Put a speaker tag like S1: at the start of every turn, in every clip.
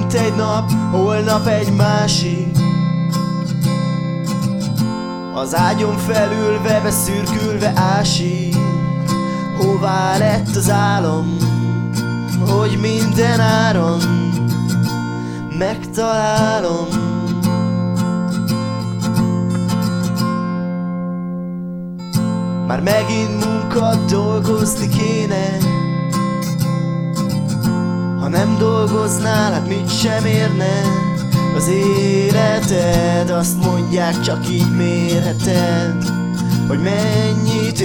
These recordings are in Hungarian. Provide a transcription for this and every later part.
S1: mint egy nap, holnap egy másik. Az ágyon felülve, beszürkülve ásik. Hová lett az álom, hogy minden áron megtalálom. Már megint munka, dolgozni kéne. Ha nem dolgoznál, hát mit sem érne az életed. Azt mondják, csak így mérheted, hogy mennyit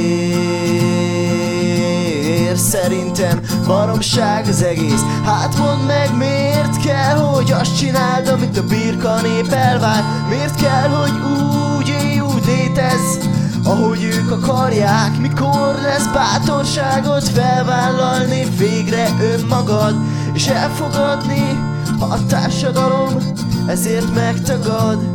S1: ér. Szerintem baromság az egész. Hát mondd meg, miért kell, hogy azt csináld, amit a birka nép elvár? Miért kell, hogy úgy élj, úgy létezz, ahogy ők akarják? Mikor lesz bátorságod felvállalni végre önmagad, és elfogadni, ha a társadalom ezért megtagad?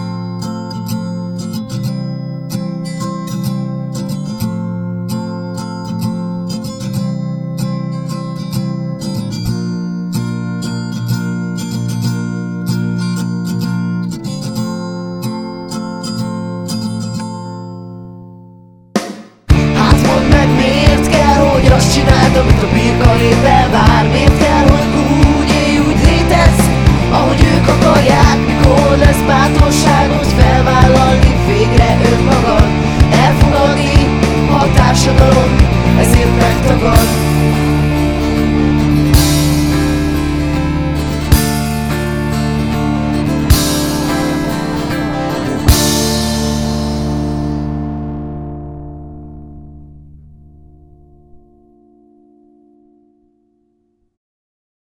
S1: Azt csináld, amit a birka nép elvár. Miért kell, hogy úgy élj, úgy létezz, ahogy ők akarják? Mikor lesz bátorságod felvállalni végre önmagad, elfogadni, ha a társadalom ezért megtagad?